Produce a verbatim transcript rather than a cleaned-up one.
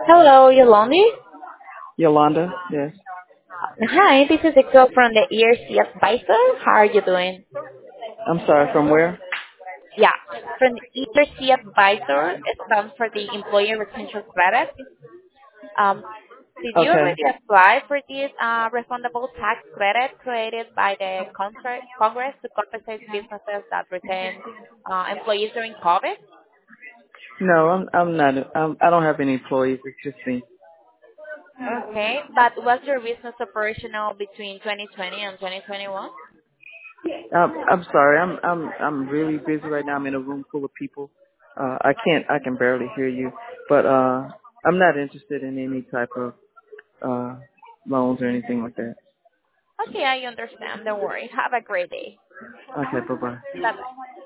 Hello, Yolandi. Yolanda, yes. Hi, this is Victor from the E R C Advisor. How are you doing? I'm sorry, from where? Yeah, from the E R C Advisor, it stands for the Employee Retention Credit. Um, did you Okay. already apply for this uh, refundable tax credit created by the Contra- Congress to compensate businesses that retain uh, employees during COVID? No, I'm I'm not. I'm, I don't have any employees. It's just me. Okay, but was your business operational between twenty twenty and twenty twenty-one? I'm I'm sorry. I'm I'm I'm really busy right now. I'm in a room full of people. Uh, I can't. I can barely hear you. But uh, I'm not interested in any type of uh loans or anything like that. Okay, I understand. Don't worry. Have a great day. Okay. Bye bye. Bye-bye.